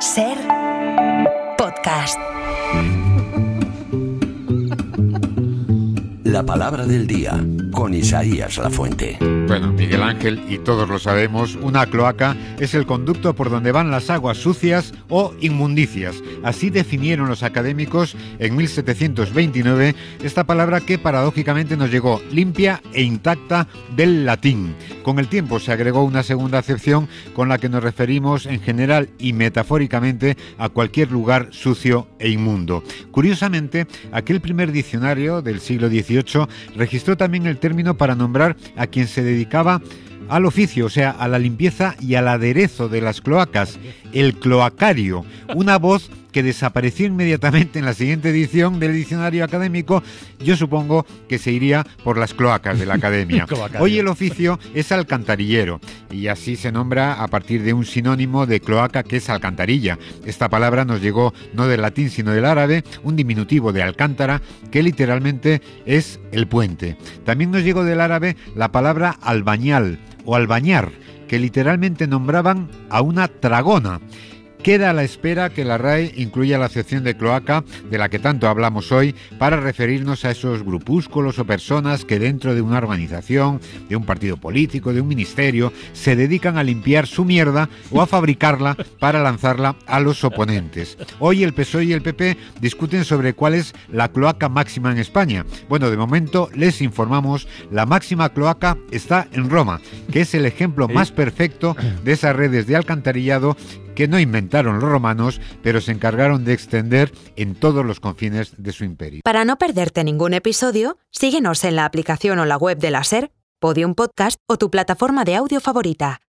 Ser podcast. La palabra del día, con Isaías Lafuente. Bueno, Miguel Ángel, y todos lo sabemos, una cloaca es el conducto por donde van las aguas sucias o inmundicias. Así definieron los académicos en 1729 esta palabra que paradójicamente nos llegó limpia e intacta del latín. Con el tiempo se agregó una segunda acepción con la que nos referimos en general y metafóricamente a cualquier lugar sucio e inmundo. Curiosamente, aquel primer diccionario del siglo XVIII registró también el término para nombrar a quien se dedicaba al oficio, o sea, a la limpieza y al aderezo de las cloacas, el cloacario, una voz que desapareció inmediatamente en la siguiente edición del diccionario académico. Yo supongo que se iría por las cloacas de la academia. Hoy el oficio es alcantarillero y así se nombra a partir de un sinónimo de cloaca que es alcantarilla. Esta palabra nos llegó no del latín sino del árabe, un diminutivo de alcántara que literalmente es el puente. También nos llegó del árabe la palabra albañal o albañar, que literalmente nombraban a una tragona. Queda a la espera que la RAE incluya la acepción de cloaca de la que tanto hablamos hoy para referirnos a esos grupúsculos o personas que dentro de una organización, de un partido político, de un ministerio, se dedican a limpiar su mierda o a fabricarla para lanzarla a los oponentes. Hoy el PSOE y el PP discuten sobre cuál es la cloaca máxima en España. Bueno, de momento les informamos, la máxima cloaca está en Roma, que es el ejemplo más perfecto de esas redes de alcantarillado que no inventaron los romanos, pero se encargaron de extender en todos los confines de su imperio. Para no perderte ningún episodio, síguenos en la aplicación o la web de la SER, Podium Podcast o tu plataforma de audio favorita.